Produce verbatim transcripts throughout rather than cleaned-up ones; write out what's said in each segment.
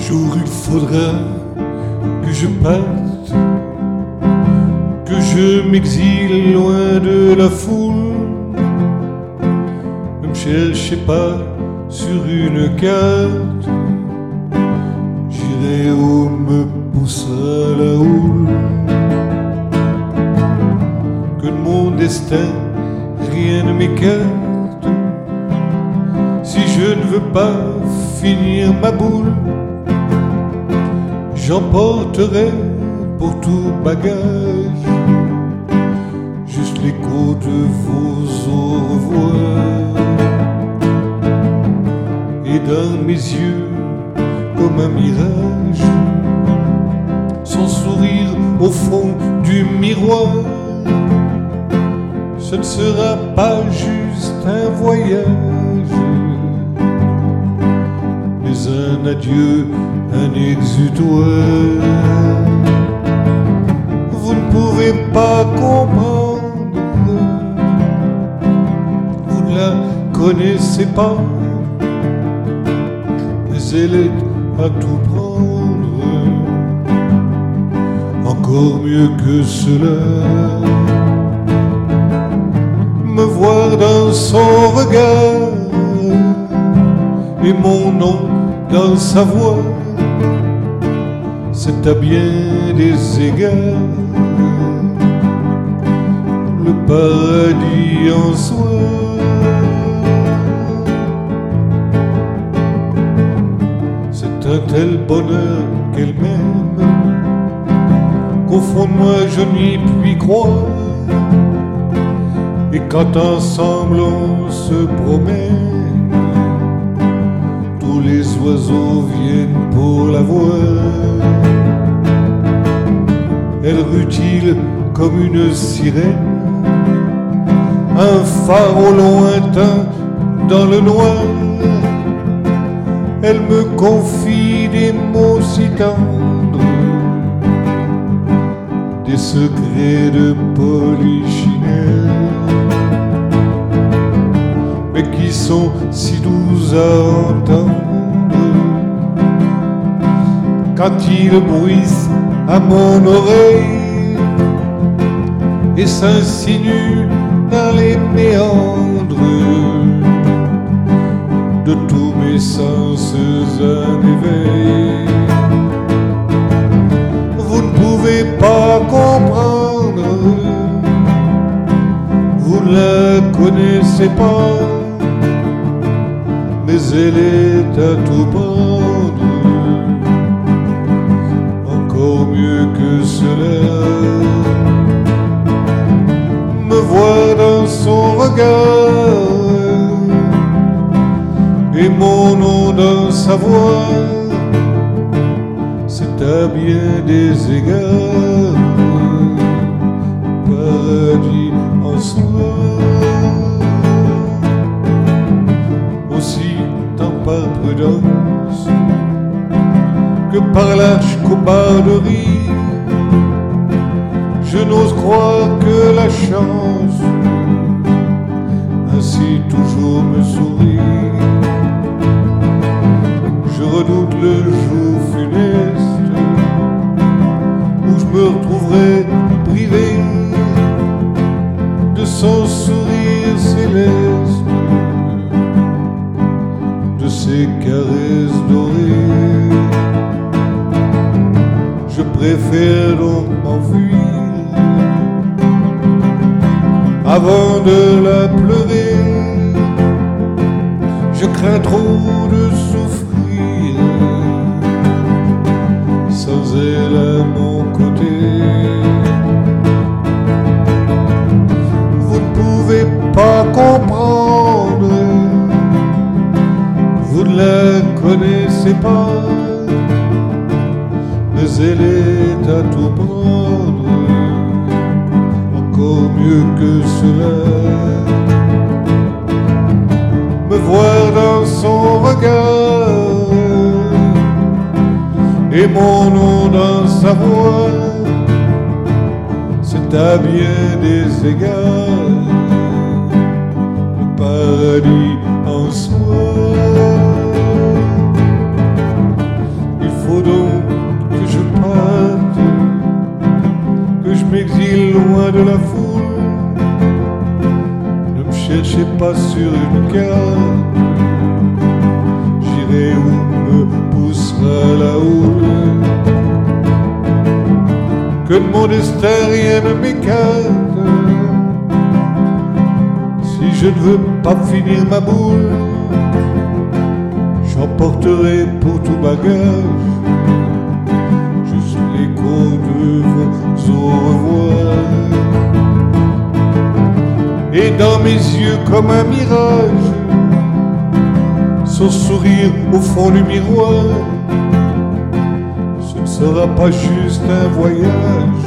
jour il faudra que je parte, que je m'exile loin de la foule. Ne me cherchez pas sur une carte, j'irai où me poussera la houle. Que de mon destin rien ne m'écarte, si je ne veux pas finir ma boule, j'emporterai pour tout bagage juste l'écho de vos au revoir. Et dans mes yeux, comme un mirage, son sourire au fond du miroir, ce ne sera pas juste un voyage, mais un adieu, un exutoire. Vous ne pouvez pas comprendre, vous ne la connaissez pas, mais elle est à tout prendre, encore mieux que cela. Me voir dans son regard et mon nom dans sa voix, c'est à bien des égards le paradis en soi. C'est un tel bonheur qu'elle m'aime qu'au fond de moi je n'y puis croire. Et quand ensemble on se promène, tous les oiseaux viennent pour la voir. Elle rutile comme une sirène, un phare au lointain dans le noir. Elle me confie des mots si tendres, des secrets de polichinelle, mais qui sont si doux à entendre quand ils bruissent à mon oreille et s'insinuent dans les méandres de tous mes sens en éveil. Vous ne pouvez pas comprendre, vous ne la connaissez pas, mais elle est à tout prendre, encore mieux que cela. Me voir dans son regard et mon nom dans sa voix, c'est à bien des égards paradis en soi. Aussi tant par prudence que par lâche cobarderie, je n'ose croire que la chance ainsi toujours me sourit. Je redoute le jour funeste où je me retrouverai privé de son sourire céleste, de ses caresses dorées. Je préfère donc m'enfuir avant de la pleurer. Je crains trop de souffrir sans elle à mon côté. Vous ne pouvez pas comprendre, vous ne la connaissez pas, mais elle est à tout prendre, encore mieux que cela. Me voir dans son regard et mon nom dans sa voix, c'est à bien des égards le paradis en soi. Il sur une carte. J'irai où me poussera la houle. Que de mon destin rien ne m'écarte. Si je ne veux pas finir ma boule, j'emporterai pour tout bagage juste l'écho de vos au revoir. Et dans mes yeux comme un mirage, son sourire au fond du miroir. Ce ne sera pas juste un voyage,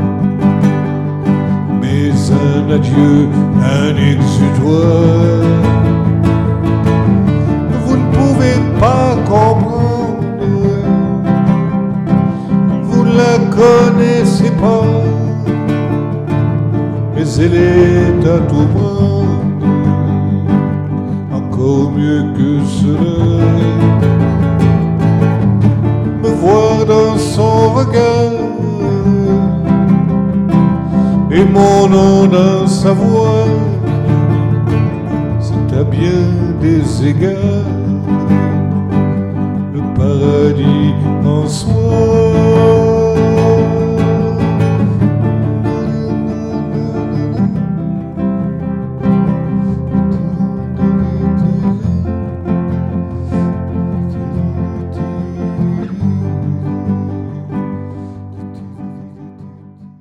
mais un adieu, un exutoire. Vous ne pouvez pas comprendre, vous ne la connaissez pas, mais elle est à tout prendre, encore mieux que cela. Me voir dans son regard et mon nom dans sa voix, c'est à bien des égards le paradis en soi.